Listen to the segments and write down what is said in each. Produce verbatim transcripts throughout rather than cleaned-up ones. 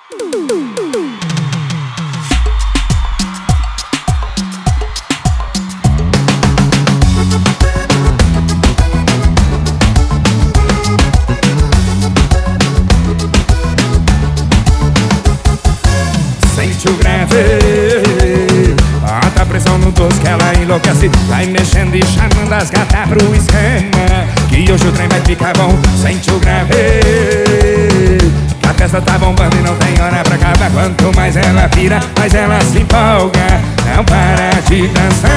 Sente o grave, bota a pressão no doce que ela enlouquece. Vai mexendo e chamando as gatas pro esquema, que hoje o trem vai ficar bom. Sente o grave, que a festa tá bombando e não tem hora pra acabar. Quanto mais ela vira, mais ela se empolga. Não para de dançar.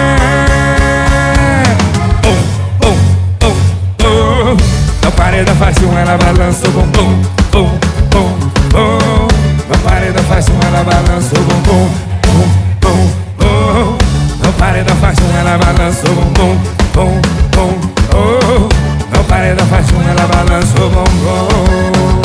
Oh, oh, oh, oh. No paredão fácil ela balança o bumbum. Oh, oh, oh. No paredão fácil ela balança o bumbum. Bum, bum, oh. No paredão fácil ela balança o bumbum. Bum, bum, oh. No paredão fácil ela balança o bumbum.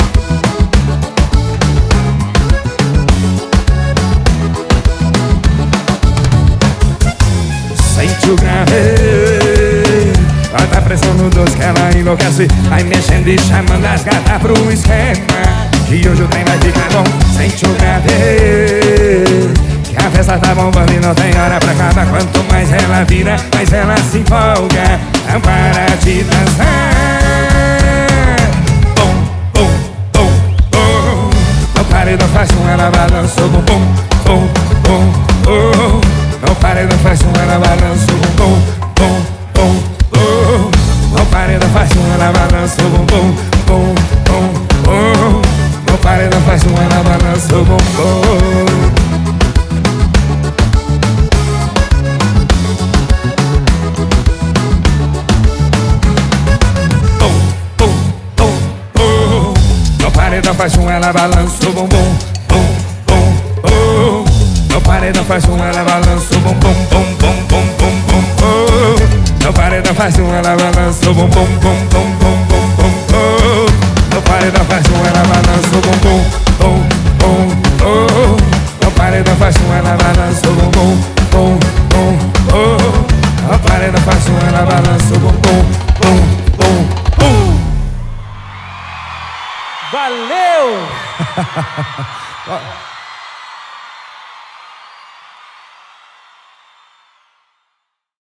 Sente o grave, bota a pressão no doce que ela enlouquece. Vai mexendo e chamando as gatas pro esquema, que hoje o trem vai ficar bom. Sente o grave, que a festa tá bombando e não tem hora pra acabar. Quanto mais ela vira, mais ela se empolga. Não para de dançar. Oh, oh, oh, oh. No paredão fácil ela balança o bumbum. Oh, oh, oh. No paredão fácil ela balança o bumbum. Bum, bum, oh. No paredão fácil ela balança o bumbum. Bum, bum, oh. No paredão fácil ela balança o bumbum. No paredão faz um, ela balança o bumbum. Bum, bum, oh. No paredão faz um, ela balança o bumbum. Bum, bum, bum, bum, bum, oh. No paredão faz um, ela balança o bumbum. Bum, bum, bum, bum, bum, oh. No paredão faz um, ela balança o bumbum. Bum, bum, oh. No paredão faz um, ela balança o bumbum. Bum, bum, oh. No paredão faz um, ela balança o bumbum. Bum, bum, bum. Valeu!